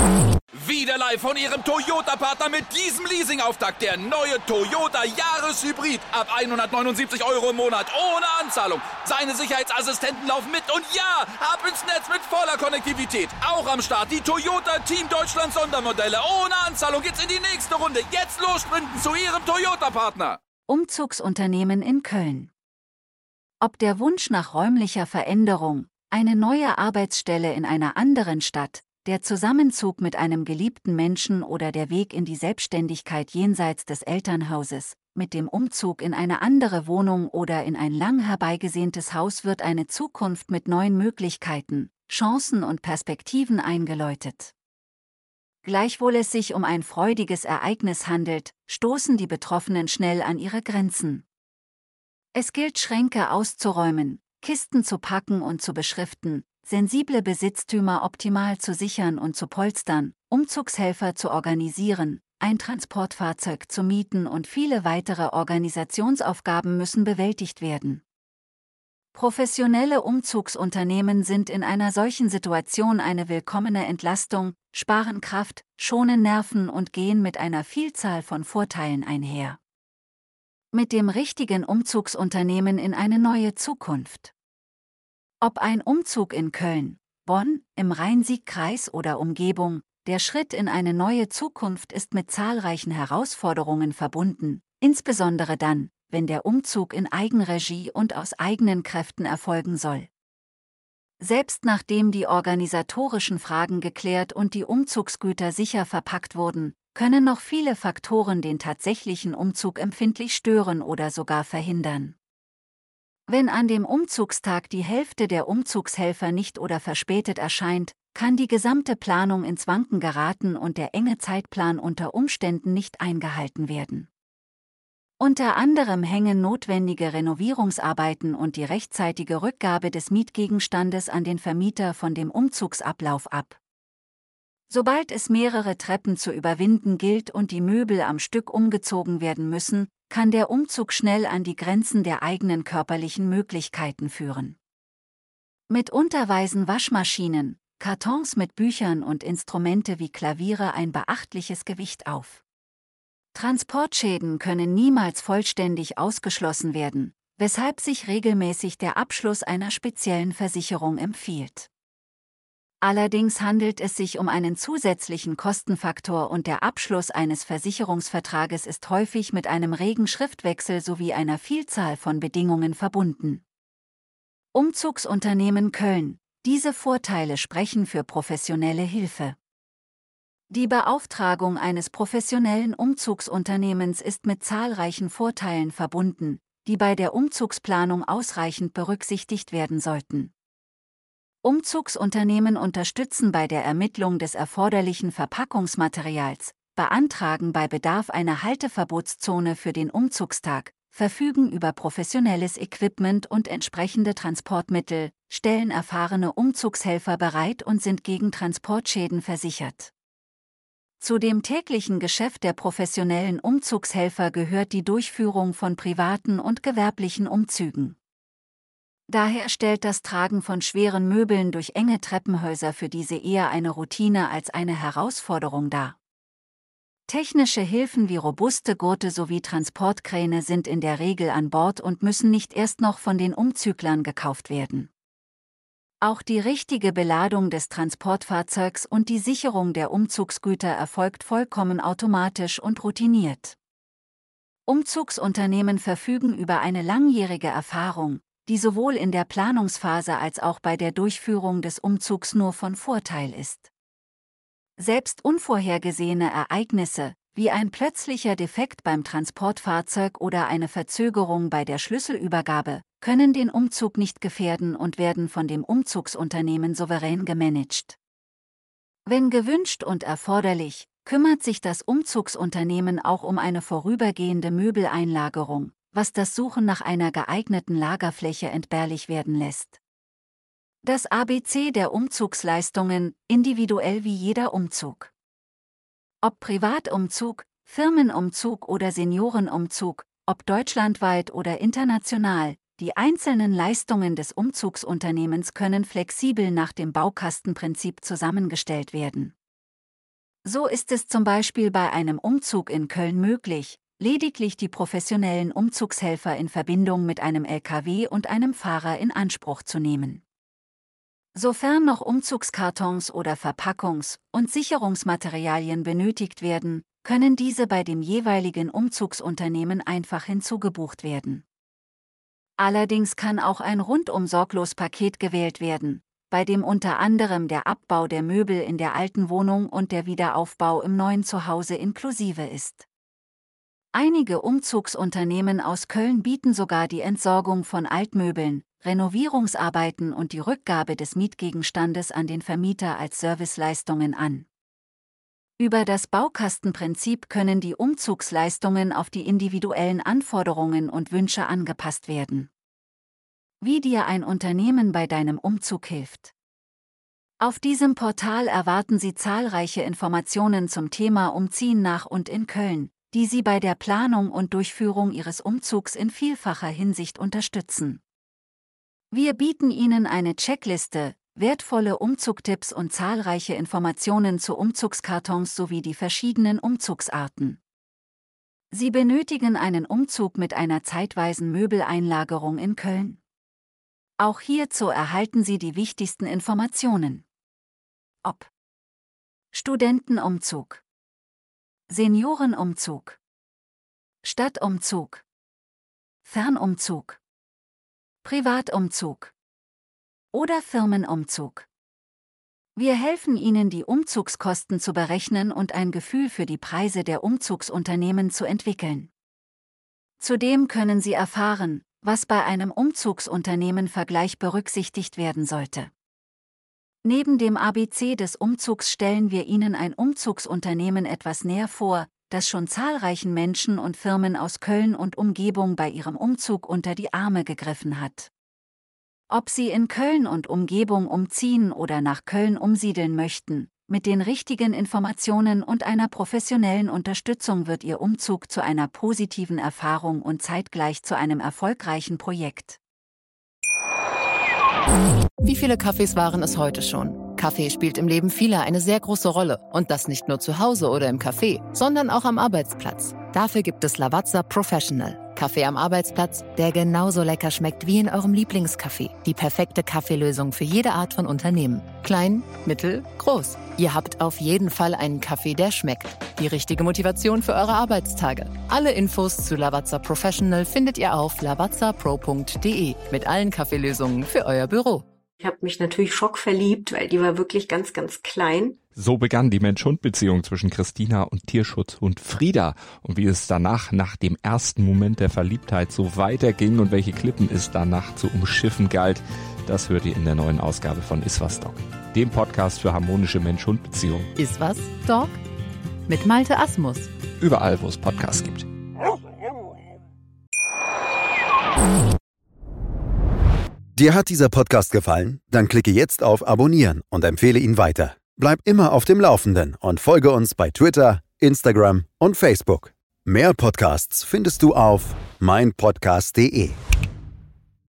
Wieder live von Ihrem Toyota-Partner mit diesem Leasing-Auftakt. Der neue Toyota Jahreshybrid. Ab 179 € im Monat. Ohne Anzahlung. Seine Sicherheitsassistenten laufen mit. Und ja, ab ins Netz mit voller Konnektivität. Auch am Start die Toyota Team Deutschland Sondermodelle. Ohne Anzahlung geht's in die nächste Runde. Jetzt los sprinten zu Ihrem Toyota-Partner. Umzugsunternehmen in Köln. Ob der Wunsch nach räumlicher Veränderung, eine neue Arbeitsstelle in einer anderen Stadt, der Zusammenzug mit einem geliebten Menschen oder der Weg in die Selbstständigkeit jenseits des Elternhauses, mit dem Umzug in eine andere Wohnung oder in ein lang herbeigesehntes Haus wird eine Zukunft mit neuen Möglichkeiten, Chancen und Perspektiven eingeläutet. Gleichwohl es sich um ein freudiges Ereignis handelt, stoßen die Betroffenen schnell an ihre Grenzen. Es gilt, Schränke auszuräumen, Kisten zu packen und zu beschriften, sensible Besitztümer optimal zu sichern und zu polstern, Umzugshelfer zu organisieren, ein Transportfahrzeug zu mieten und viele weitere Organisationsaufgaben müssen bewältigt werden. Professionelle Umzugsunternehmen sind in einer solchen Situation eine willkommene Entlastung, sparen Kraft, schonen Nerven und gehen mit einer Vielzahl von Vorteilen einher. Mit dem richtigen Umzugsunternehmen in eine neue Zukunft. Ob ein Umzug in Köln, Bonn, im Rhein-Sieg-Kreis oder Umgebung, der Schritt in eine neue Zukunft ist mit zahlreichen Herausforderungen verbunden, insbesondere dann, wenn der Umzug in Eigenregie und aus eigenen Kräften erfolgen soll. Selbst nachdem die organisatorischen Fragen geklärt und die Umzugsgüter sicher verpackt wurden, können noch viele Faktoren den tatsächlichen Umzug empfindlich stören oder sogar verhindern. Wenn an dem Umzugstag die Hälfte der Umzugshelfer nicht oder verspätet erscheint, kann die gesamte Planung ins Wanken geraten und der enge Zeitplan unter Umständen nicht eingehalten werden. Unter anderem hängen notwendige Renovierungsarbeiten und die rechtzeitige Rückgabe des Mietgegenstandes an den Vermieter von dem Umzugsablauf ab. Sobald es mehrere Treppen zu überwinden gilt und die Möbel am Stück umgezogen werden müssen, kann der Umzug schnell an die Grenzen der eigenen körperlichen Möglichkeiten führen. Mitunter weisen Waschmaschinen, Kartons mit Büchern und Instrumente wie Klaviere ein beachtliches Gewicht auf. Transportschäden können niemals vollständig ausgeschlossen werden, weshalb sich regelmäßig der Abschluss einer speziellen Versicherung empfiehlt. Allerdings handelt es sich um einen zusätzlichen Kostenfaktor und der Abschluss eines Versicherungsvertrages ist häufig mit einem regen Schriftwechsel sowie einer Vielzahl von Bedingungen verbunden. Umzugsunternehmen Köln. Diese Vorteile sprechen für professionelle Hilfe. Die Beauftragung eines professionellen Umzugsunternehmens ist mit zahlreichen Vorteilen verbunden, die bei der Umzugsplanung ausreichend berücksichtigt werden sollten. Umzugsunternehmen unterstützen bei der Ermittlung des erforderlichen Verpackungsmaterials, beantragen bei Bedarf eine Halteverbotszone für den Umzugstag, verfügen über professionelles Equipment und entsprechende Transportmittel, stellen erfahrene Umzugshelfer bereit und sind gegen Transportschäden versichert. Zu dem täglichen Geschäft der professionellen Umzugshelfer gehört die Durchführung von privaten und gewerblichen Umzügen. Daher stellt das Tragen von schweren Möbeln durch enge Treppenhäuser für diese eher eine Routine als eine Herausforderung dar. Technische Hilfen wie robuste Gurte sowie Transportkräne sind in der Regel an Bord und müssen nicht erst noch von den Umzüglern gekauft werden. Auch die richtige Beladung des Transportfahrzeugs und die Sicherung der Umzugsgüter erfolgt vollkommen automatisch und routiniert. Umzugsunternehmen verfügen über eine langjährige Erfahrung, die sowohl in der Planungsphase als auch bei der Durchführung des Umzugs nur von Vorteil ist. Selbst unvorhergesehene Ereignisse, wie ein plötzlicher Defekt beim Transportfahrzeug oder eine Verzögerung bei der Schlüsselübergabe, können den Umzug nicht gefährden und werden von dem Umzugsunternehmen souverän gemanagt. Wenn gewünscht und erforderlich, kümmert sich das Umzugsunternehmen auch um eine vorübergehende Möbeleinlagerung, was das Suchen nach einer geeigneten Lagerfläche entbehrlich werden lässt. Das ABC der Umzugsleistungen, individuell wie jeder Umzug. Ob Privatumzug, Firmenumzug oder Seniorenumzug, ob deutschlandweit oder international, die einzelnen Leistungen des Umzugsunternehmens können flexibel nach dem Baukastenprinzip zusammengestellt werden. So ist es zum Beispiel bei einem Umzug in Köln möglich, lediglich die professionellen Umzugshelfer in Verbindung mit einem LKW und einem Fahrer in Anspruch zu nehmen. Sofern noch Umzugskartons oder Verpackungs- und Sicherungsmaterialien benötigt werden, können diese bei dem jeweiligen Umzugsunternehmen einfach hinzugebucht werden. Allerdings kann auch ein Rundum-Sorglos-Paket gewählt werden, bei dem unter anderem der Abbau der Möbel in der alten Wohnung und der Wiederaufbau im neuen Zuhause inklusive ist. Einige Umzugsunternehmen aus Köln bieten sogar die Entsorgung von Altmöbeln, Renovierungsarbeiten und die Rückgabe des Mietgegenstandes an den Vermieter als Serviceleistungen an. Über das Baukastenprinzip können die Umzugsleistungen auf die individuellen Anforderungen und Wünsche angepasst werden. Wie dir ein Unternehmen bei deinem Umzug hilft. Auf diesem Portal erwarten Sie zahlreiche Informationen zum Thema Umziehen nach und in Köln, die Sie bei der Planung und Durchführung Ihres Umzugs in vielfacher Hinsicht unterstützen. Wir bieten Ihnen eine Checkliste, wertvolle Umzugtipps und zahlreiche Informationen zu Umzugskartons sowie die verschiedenen Umzugsarten. Sie benötigen einen Umzug mit einer zeitweisen Möbeleinlagerung in Köln? Auch hierzu erhalten Sie die wichtigsten Informationen. Ob Studentenumzug, Seniorenumzug, Stadtumzug, Fernumzug, Privatumzug oder Firmenumzug. Wir helfen Ihnen, die Umzugskosten zu berechnen und ein Gefühl für die Preise der Umzugsunternehmen zu entwickeln. Zudem können Sie erfahren, was bei einem Umzugsunternehmen-Vergleich berücksichtigt werden sollte. Neben dem ABC des Umzugs stellen wir Ihnen ein Umzugsunternehmen etwas näher vor, das schon zahlreichen Menschen und Firmen aus Köln und Umgebung bei ihrem Umzug unter die Arme gegriffen hat. Ob Sie in Köln und Umgebung umziehen oder nach Köln umsiedeln möchten, mit den richtigen Informationen und einer professionellen Unterstützung wird Ihr Umzug zu einer positiven Erfahrung und zeitgleich zu einem erfolgreichen Projekt. Wie viele Kaffees waren es heute schon? Kaffee spielt im Leben vieler eine sehr große Rolle. Und das nicht nur zu Hause oder im Café, sondern auch am Arbeitsplatz. Dafür gibt es Lavazza Professional. Kaffee am Arbeitsplatz, der genauso lecker schmeckt wie in eurem Lieblingscafé. Die perfekte Kaffeelösung für jede Art von Unternehmen. Klein, mittel, groß. Ihr habt auf jeden Fall einen Kaffee, der schmeckt. Die richtige Motivation für eure Arbeitstage. Alle Infos zu Lavazza Professional findet ihr auf lavazzapro.de mit allen Kaffeelösungen für euer Büro. Ich habe mich natürlich schockverliebt, weil die war wirklich ganz, ganz klein. So begann die Mensch-Hund-Beziehung zwischen Christina und Tierschutzhund Frieda. Und wie es danach, nach dem ersten Moment der Verliebtheit, so weiterging und welche Klippen es danach zu umschiffen galt, das hört ihr in der neuen Ausgabe von Iswas Dog, dem Podcast für harmonische Mensch-Hund-Beziehungen. Iswas Dog? Mit Malte Asmus. Überall, wo es Podcasts gibt. Dir hat dieser Podcast gefallen? Dann klicke jetzt auf Abonnieren und empfehle ihn weiter. Bleib immer auf dem Laufenden und folge uns bei Twitter, Instagram und Facebook. Mehr Podcasts findest du auf meinpodcast.de.